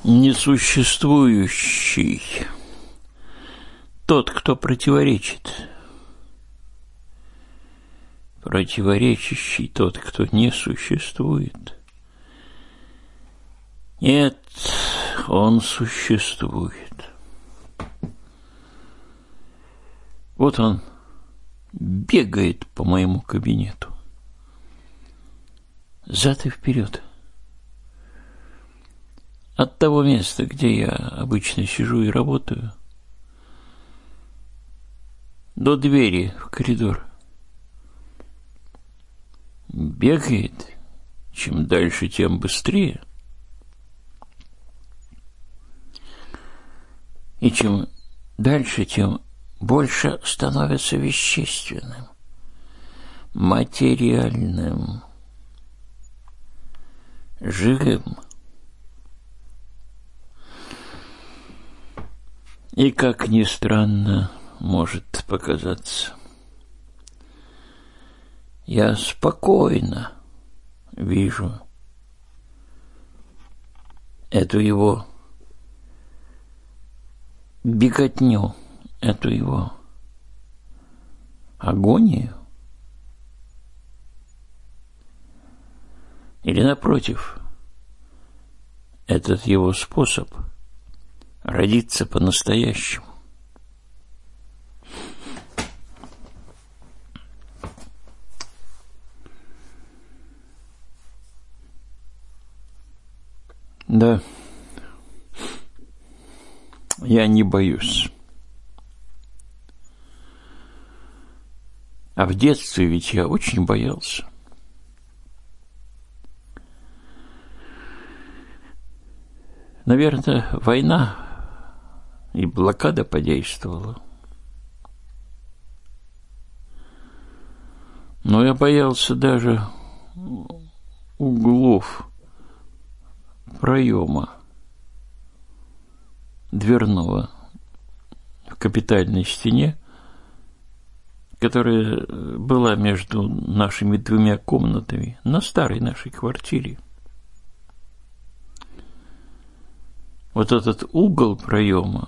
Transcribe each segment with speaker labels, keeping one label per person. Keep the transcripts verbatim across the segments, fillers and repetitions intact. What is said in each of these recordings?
Speaker 1: Несуществующий. Тот, кто противоречит. Противоречащий тот, кто не существует. Нет, он существует. Вот он бегает по моему кабинету. Зад и вперед. От того места, где я обычно сижу и работаю, до двери в коридор. Бегает, чем дальше, тем быстрее. И чем дальше, тем больше становится вещественным, материальным, живым. И, как ни странно может показаться, я спокойно вижу эту его беготню, эту его агонию. Или, напротив, этот его способ родиться по-настоящему. Да, я не боюсь. А в детстве ведь я очень боялся. Наверное, война и блокада подействовала. Но я боялся даже углов проема дверного в капитальной стене, которая была между нашими двумя комнатами на старой нашей квартире. Вот этот угол проема,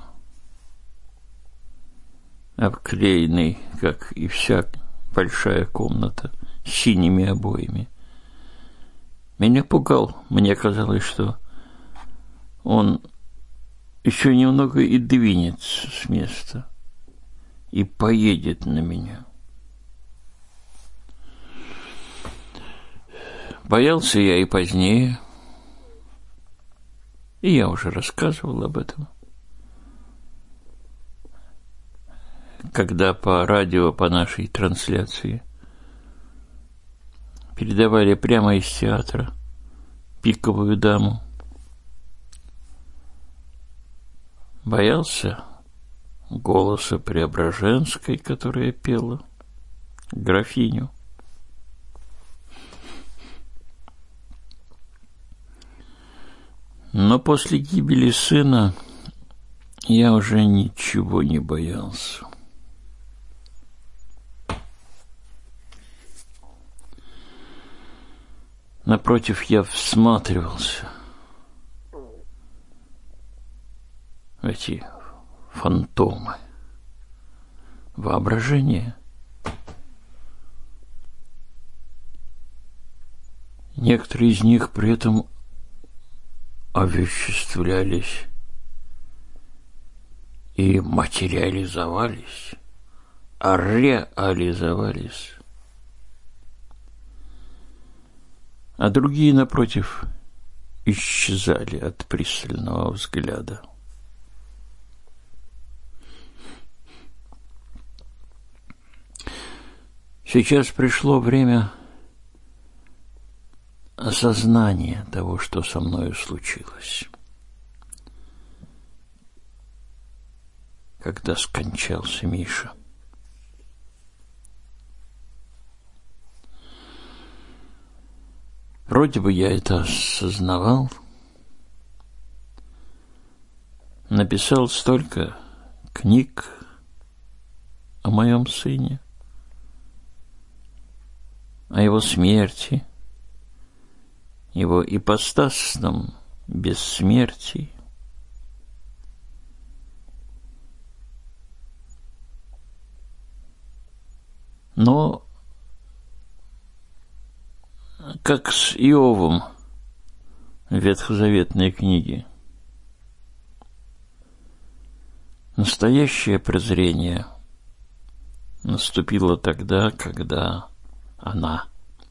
Speaker 1: обклеенный, как и вся большая комната, синими обоями, меня пугал. Мне казалось, что он еще немного и двинется с места и поедет на меня. Боялся я и позднее, и я уже рассказывал об этом, когда по радио, по нашей трансляции передавали прямо из театра «Пиковую даму». Боялся голоса Преображенской, которая пела графиню. Но после гибели сына я уже ничего не боялся. Напротив, я всматривался в эти фантомы воображения. Некоторые из них при этом овеществлялись и материализовались, а реализовались. А другие, напротив, исчезали от пристального взгляда. Сейчас пришло время осознания того, что со мною случилось, когда скончался Миша. Вроде бы я это осознавал, написал столько книг о моем сыне, о его смерти, его ипостасном бессмертии, Но как с Иовом в ветхозаветной книге, настоящее прозрение наступило тогда, когда она,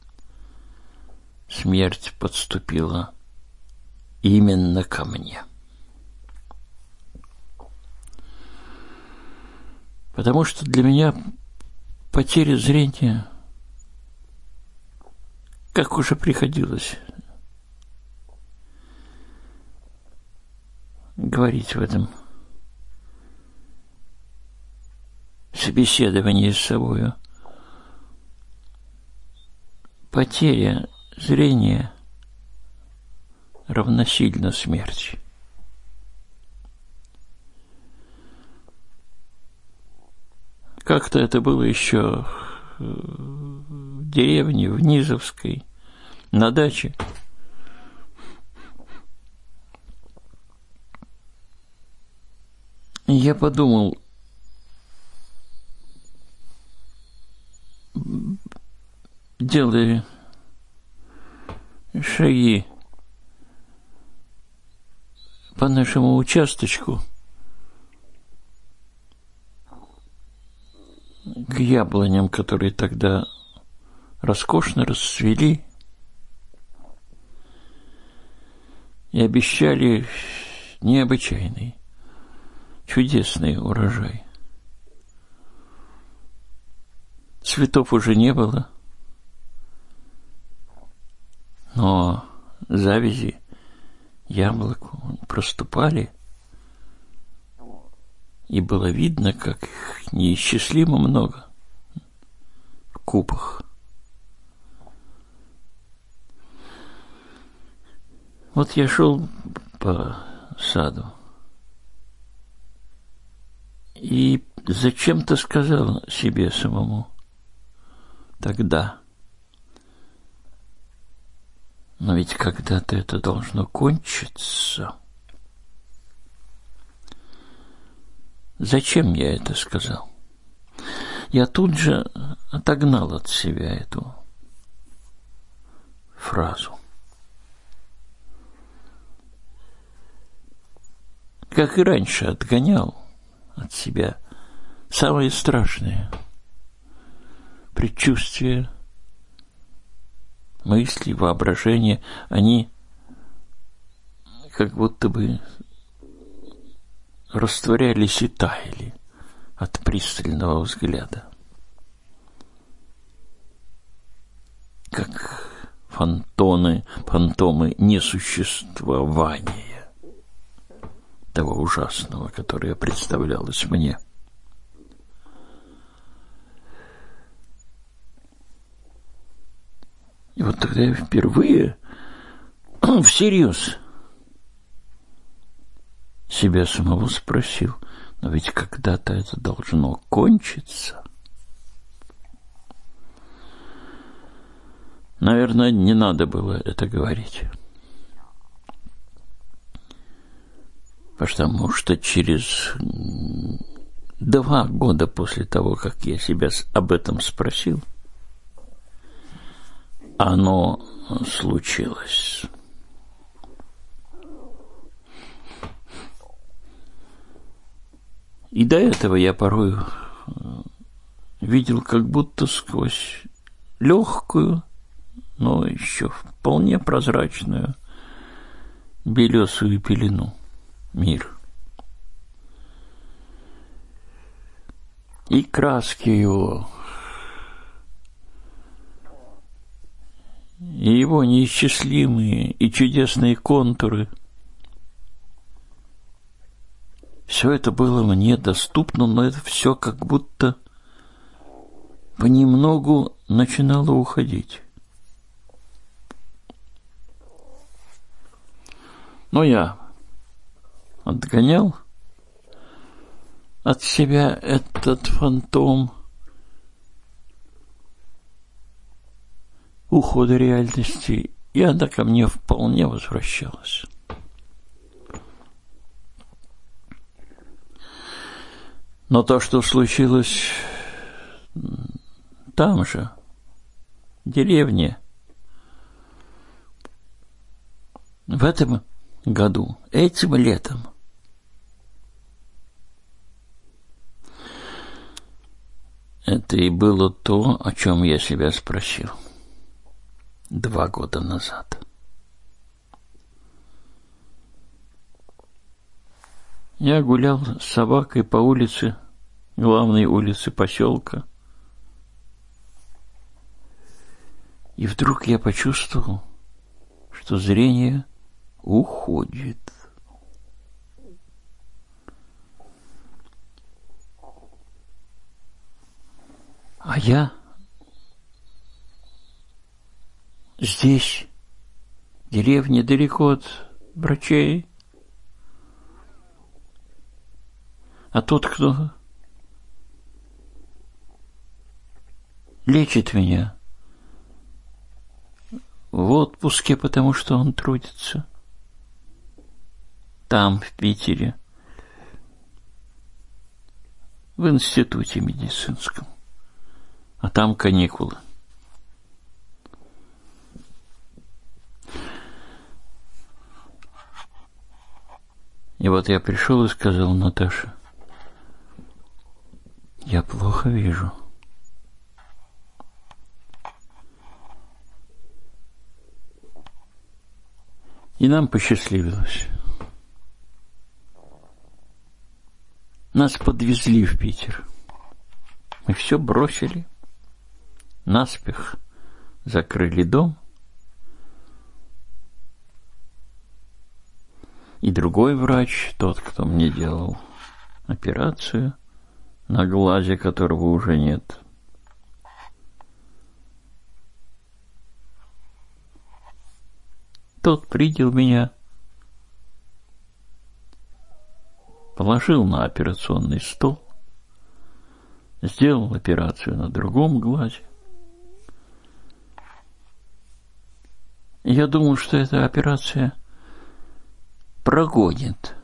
Speaker 1: смерть, подступила именно ко мне. Потому что для меня потеря зрения, как уже приходилось говорить в этом собеседовании с собою, потеря зрения равносильно смерти. Как-то это было еще в деревне, в Низовской, на даче. И я подумал, делая шаги по нашему участочку к яблоням, которые тогда роскошно расцвели и обещали необычайный, чудесный урожай. Цветов уже не было, но завязи яблок проступали, и было видно, как их неисчислимо много в купах. Вот я шел по саду и зачем-то сказал себе самому тогда: но ведь когда-то это должно кончиться. Зачем я это сказал? Я тут же отогнал от себя эту фразу. Как и раньше отгонял от себя самые страшные предчувствия, мысли, воображения. Они как будто бы растворялись и таяли от пристального взгляда, как фантомы, фантомы несуществования того ужасного, которое представлялось мне. И вот тогда я впервые всерьез себя самого спросил: но ведь когда-то это должно кончиться. Наверное, не надо было это говорить. Потому что через два года после того, как я себя об этом спросил, оно случилось. И до этого я порой видел как будто сквозь легкую, но еще вполне прозрачную белесую пелену мир. И краски его, и его неисчислимые и чудесные контуры, все это было мне доступно, но это все как будто понемногу начинало уходить. Но я отгонял от себя этот фантом ухода реальности, и она ко мне вполне возвращалась. Но то, что случилось там же, в деревне. В этом году, этим летом, это и было то, о чем я себя спросил два года назад. Я гулял с собакой по улице, главной улице поселка, и вдруг я почувствовал, что зрение уходит. А я здесь, в деревне, далеко от врачей. А тот, кто лечит меня, в отпуске, потому что он трудится. Там, в Питере, в институте медицинском. А там каникулы. И вот я пришел и сказал Наташе: я плохо вижу. И нам посчастливилось. Нас подвезли в Питер. Мы все бросили, наспех закрыли дом. И другой врач, тот, кто мне делал операцию, на глазе которого уже нет, тот принял меня, положил на операционный стол, сделал операцию на другом глазе. Я думал, что эта операция прогонит,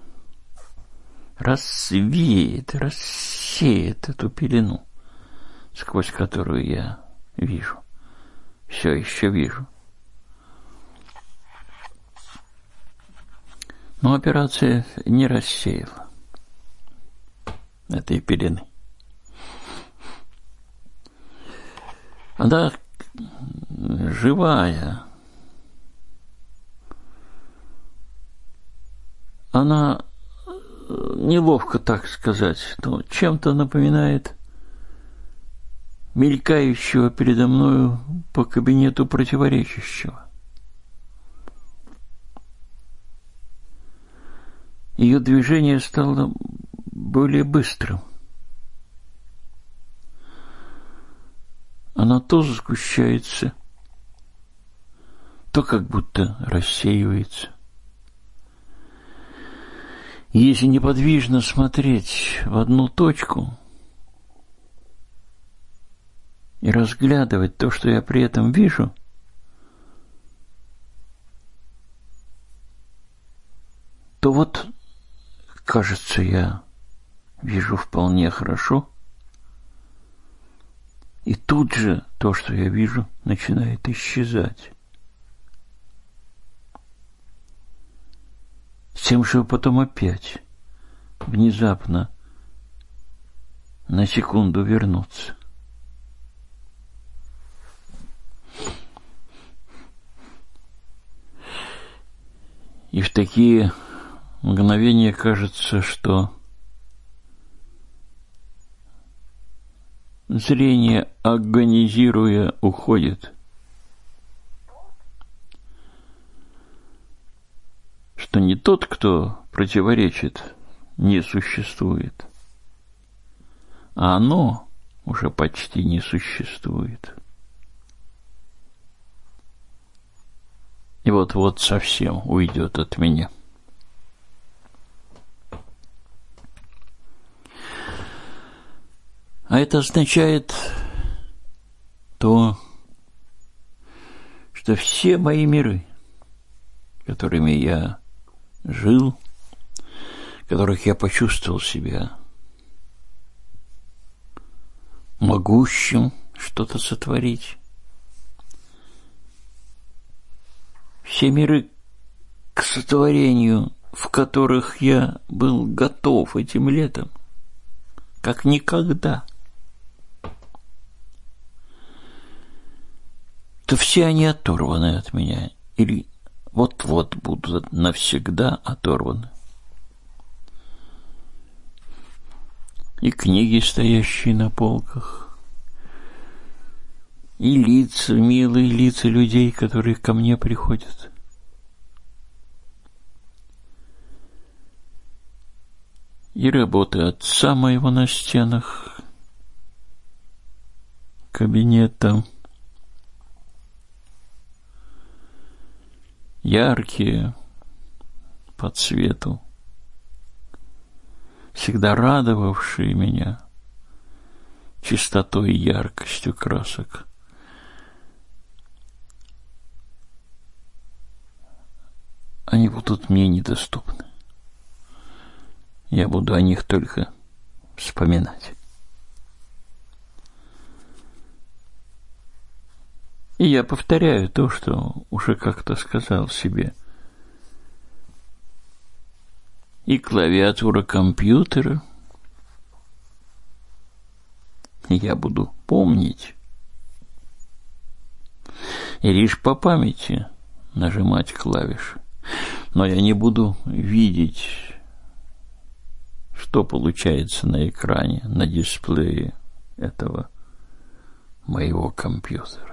Speaker 1: рассеет, рассеет эту пелену, сквозь которую я вижу, все еще вижу. Но операция не рассеяла этой пелены. Она живая. Она, неловко так сказать, но чем-то напоминает мелькающего передо мною по кабинету противоречащего. Ее движение стало более быстрым. Она то сгущается, то как будто рассеивается. И если неподвижно смотреть в одну точку и разглядывать то, что я при этом вижу, то вот, кажется, я вижу вполне хорошо, и тут же то, что я вижу, начинает исчезать. С тем, что потом опять внезапно на секунду вернуться. И в такие мгновения кажется, что зрение, агонизируя, уходит. Что не тот, кто противоречит, не существует, а оно уже почти не существует. И вот-вот совсем уйдет от меня. А это означает то, что все мои миры, которыми я жил, в которых я почувствовал себя могущим, что-то сотворить. Все миры к сотворению, в которых я был готов этим летом, как никогда, то все они оторваны от меня или вот-вот будут навсегда оторваны. И книги, стоящие на полках, и лица, милые лица людей, которые ко мне приходят. И работы отца моего на стенах кабинета, яркие по цвету, всегда радовавшие меня чистотой и яркостью красок. Они будут мне недоступны. Я буду о них только вспоминать. И я повторяю то, что уже как-то сказал себе. И клавиатура компьютера я буду помнить. И лишь по памяти нажимать клавиши. Но я не буду видеть, что получается на экране, на дисплее этого моего компьютера.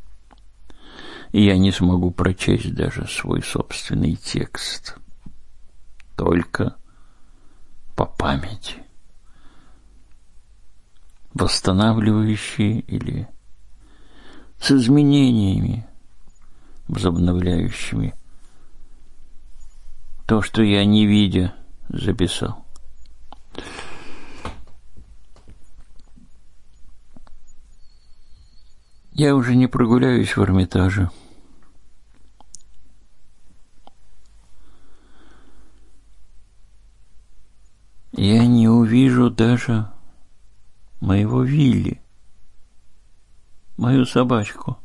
Speaker 1: И я не смогу прочесть даже свой собственный текст. Только по памяти. Восстанавливающие или с изменениями, возобновляющими то, что я, не видя, записал. Я уже не прогуляюсь в Эрмитаже. Я не увижу даже моего Вилли, мою собачку.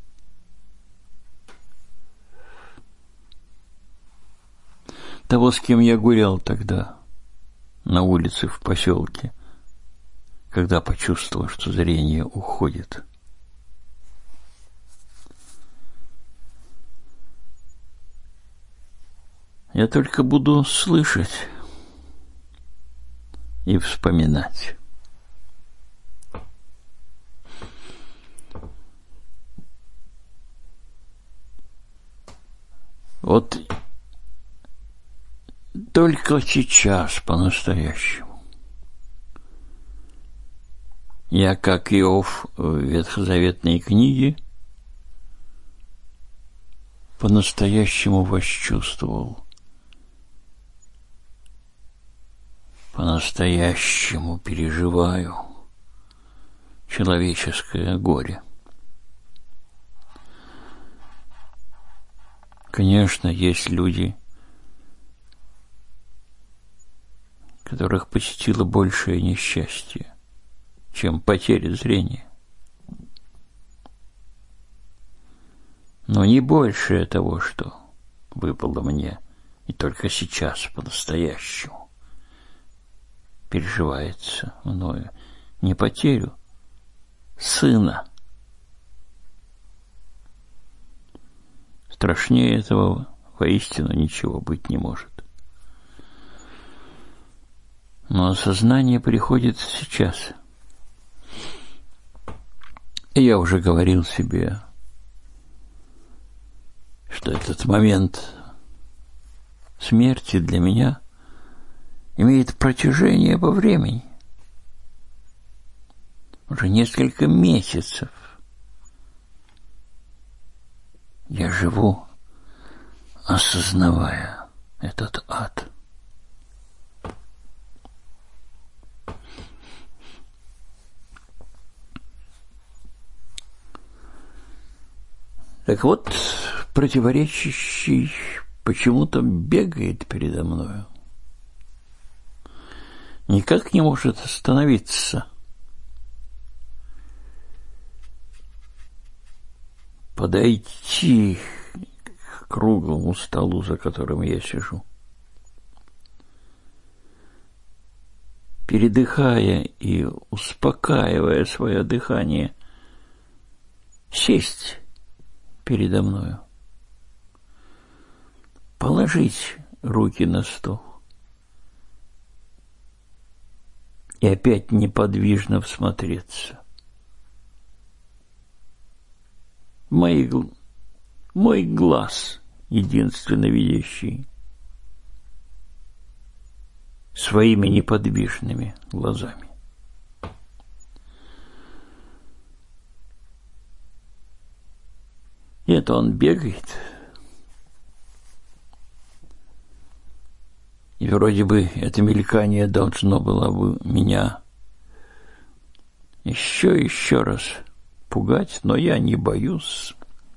Speaker 1: Того, с кем я гулял тогда на улице в поселке, когда почувствовал, что зрение уходит. Я только буду слышать и вспоминать. Вот только сейчас по-настоящему я, как Иов в ветхозаветной книге, по-настоящему восчувствовал, по-настоящему переживаю человеческое горе. Конечно, есть люди, которых посетило большее несчастье, чем потеря зрения. Но не большее того, что выпало мне, и только сейчас по-настоящему переживается мною не потерю сына. Страшнее этого воистину ничего быть не может. Но осознание приходит сейчас. И я уже говорил себе, что этот момент смерти для меня имеет протяжение по времени. Уже несколько месяцев я живу, осознавая этот ад. Так вот, противоречащий почему-то бегает передо мною. Никак не может остановиться. подойти к круглому столу, за которым я сижу, передыхая и успокаивая свое дыхание, сесть передо мною, положить руки на стол и опять неподвижно всмотреться. Мои, мой глаз, единственно видящий, своими неподвижными глазами. И это он бегает. И вроде бы это мелькание должно было бы меня еще и еще раз пугать, но я не боюсь.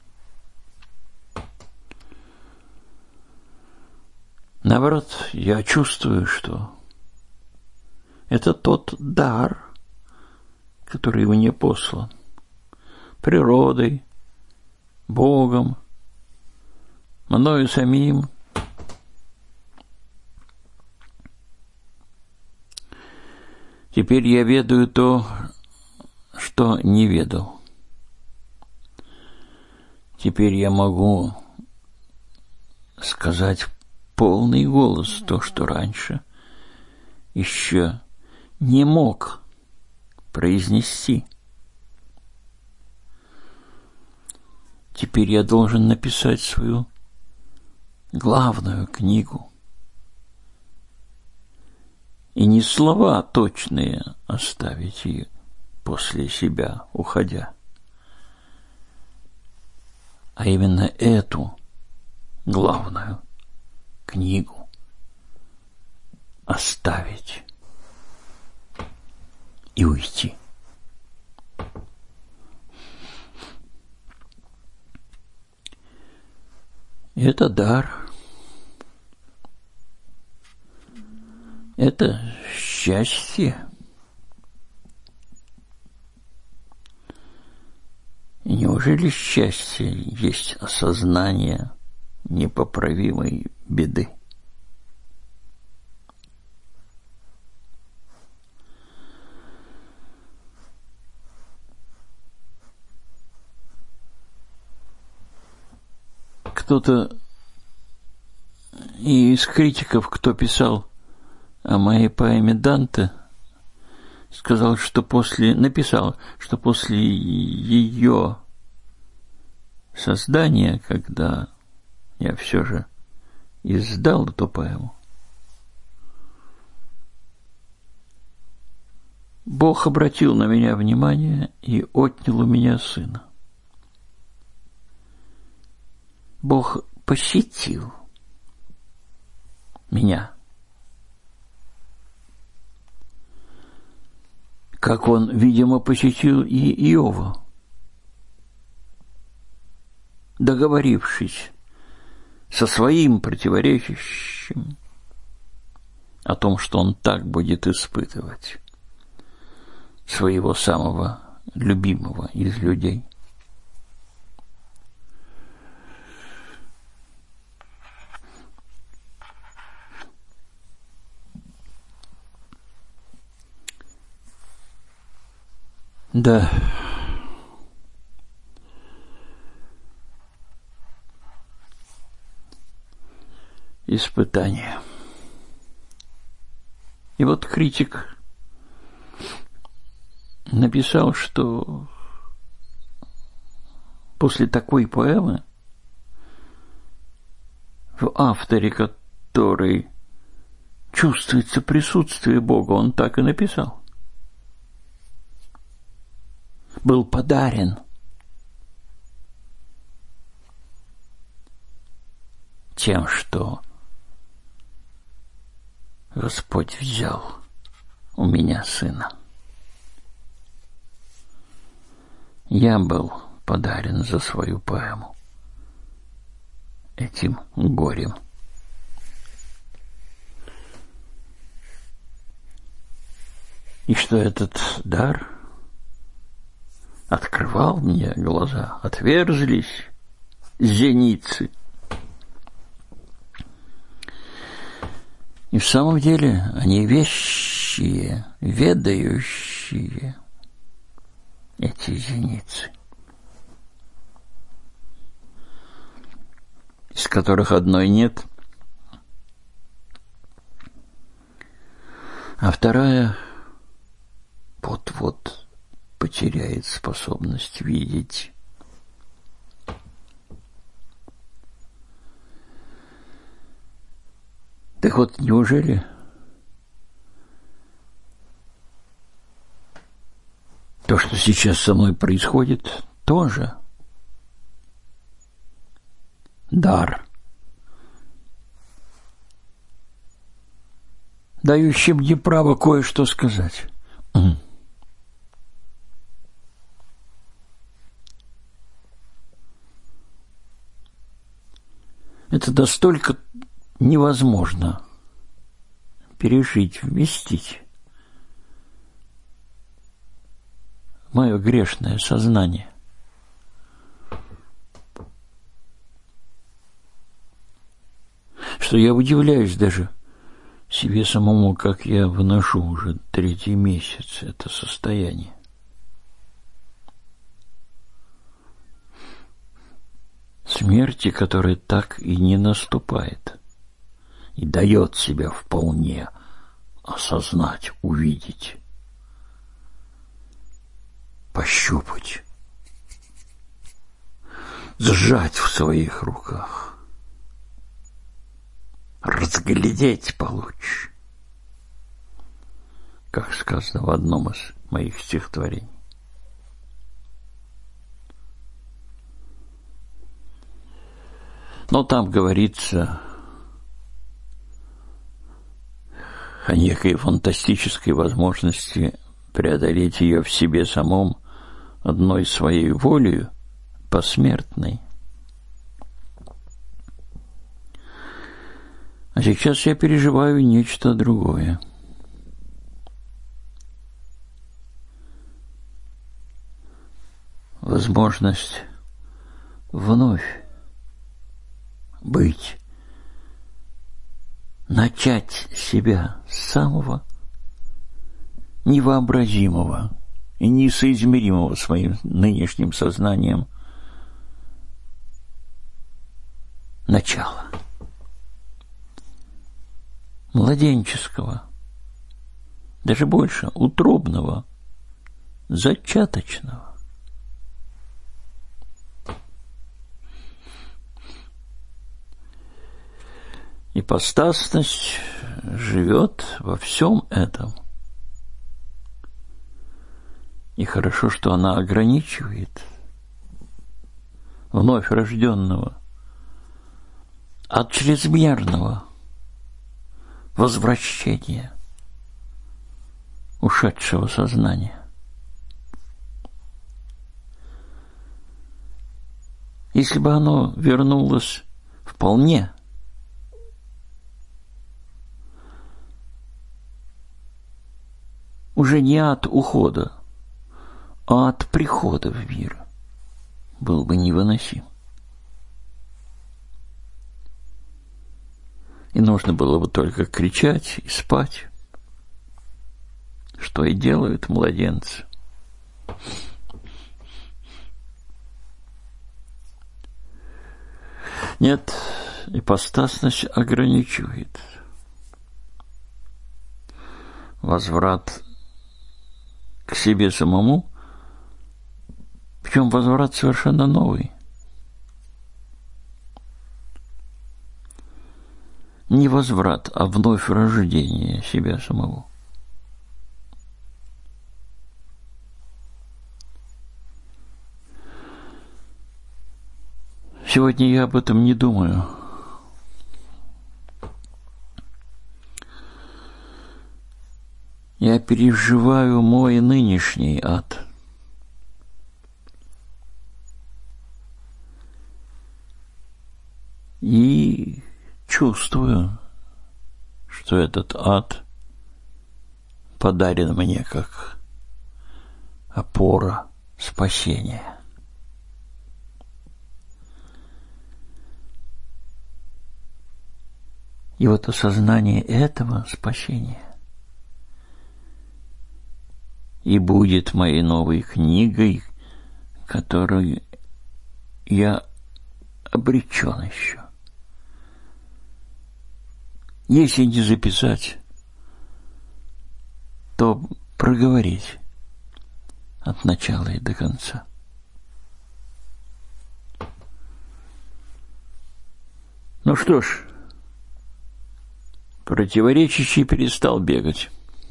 Speaker 1: Наоборот, я чувствую, что это тот дар, который мне послан природой, Богом, мною самим. Теперь я ведаю то, что не ведал. Теперь я могу сказать в полный голос то, что раньше еще не мог произнести. Теперь я должен написать свою главную книгу. И не слова точные оставить ее после себя, уходя, а именно эту главную книгу оставить и уйти. Это дар. Это счастье. И неужели счастье есть осознание непоправимой беды? Кто-то из критиков, кто писал о моей поэме Данте, сказал, что после, написал, что после ее создания, когда я все же издал эту поэму, Бог обратил на меня внимание и отнял у меня сына. Бог посетил меня. Как он, видимо, посетил и Иова, договорившись со своим противоречащим о том, что он так будет испытывать своего самого любимого из людей. Да. Испытание. И вот критик написал, что после такой поэмы, в авторе которой чувствуется присутствие Бога, он так и написал, был подарен тем, что Господь взял у меня сына. Я был подарен за свою поэму этим горем. И что этот дар открывал мне глаза, отверзлись зеницы. И в самом деле они вещие, ведающие, эти зеницы, из которых одной нет, а вторая вот-вот потеряет способность видеть. Так вот, неужели то, что сейчас со мной происходит, тоже дар, дающий мне право кое-что сказать? Это настолько невозможно пережить, вместить мое грешное сознание. Что я удивляюсь даже себе самому, как я выношу уже третий месяц это состояние. Смерти, которая так и не наступает, и дает себя вполне осознать, увидеть, пощупать, сжать в своих руках, разглядеть получше, как сказано в одном из моих стихотворений. Но там говорится о некой фантастической возможности преодолеть ее в себе самом одной своей волею посмертной. А сейчас я переживаю нечто другое. Возможность вновь быть, начать себя с самого невообразимого и несоизмеримого своим нынешним сознанием начала, младенческого, даже больше, утробного, зачаточного. Ипостасность живет во всем этом. И хорошо, что она ограничивает вновь рожденного от чрезмерного возвращения ушедшего сознания. Если бы оно вернулось вполне, уже не от ухода, а от прихода в мир, был бы невыносим. И нужно было бы только кричать и спать, что и делают младенцы. Нет, ипостасность ограничивает. Возврат к себе самому, причем возврат совершенно новый. Не возврат, а вновь рождение себя самого. Сегодня я об этом не думаю. Я переживаю мой нынешний ад. И чувствую, что этот ад подарен мне как опора спасения. И вот осознание этого спасения и будет моей новой книгой, которую я обречен еще. Если не записать, то проговорить от начала и до конца. Ну что ж, противоречащий перестал бегать.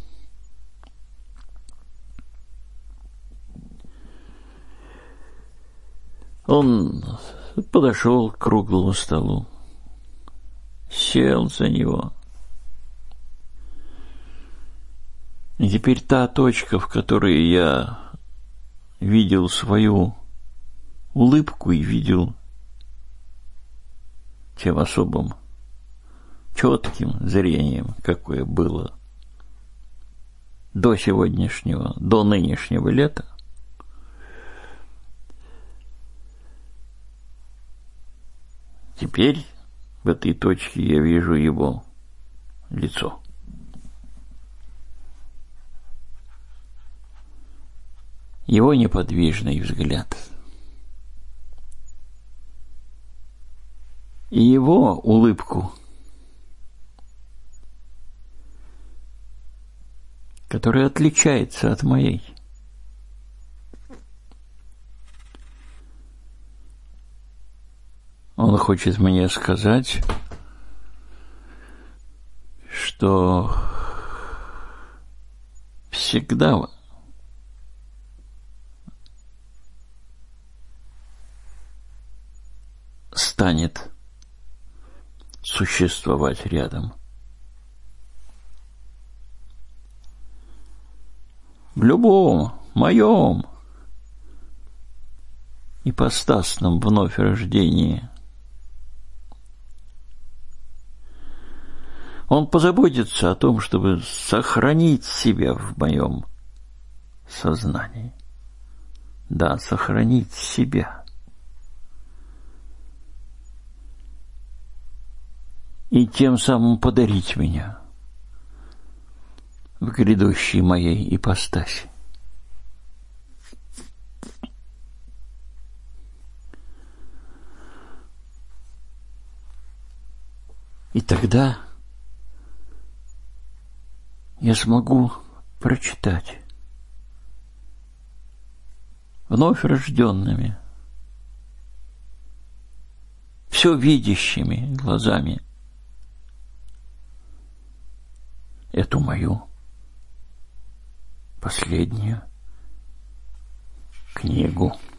Speaker 1: Он подошел к круглому столу, сел за него. И теперь та точка, в которой я видел свою улыбку и видел тем особым четким зрением, какое было до сегодняшнего, до нынешнего лета, теперь в этой точке я вижу его лицо. Его неподвижный взгляд. И его улыбку, которая отличается от моей. Он хочет мне сказать, что всегда станет существовать рядом. В любом моем ипостасном вновь рождении он позаботится о том, чтобы сохранить себя в моем сознании. Да, сохранить себя. И тем самым подарить меня в грядущей моей ипостаси. И тогда я смогу прочитать вновь рожденными, все видящими глазами эту мою последнюю книгу.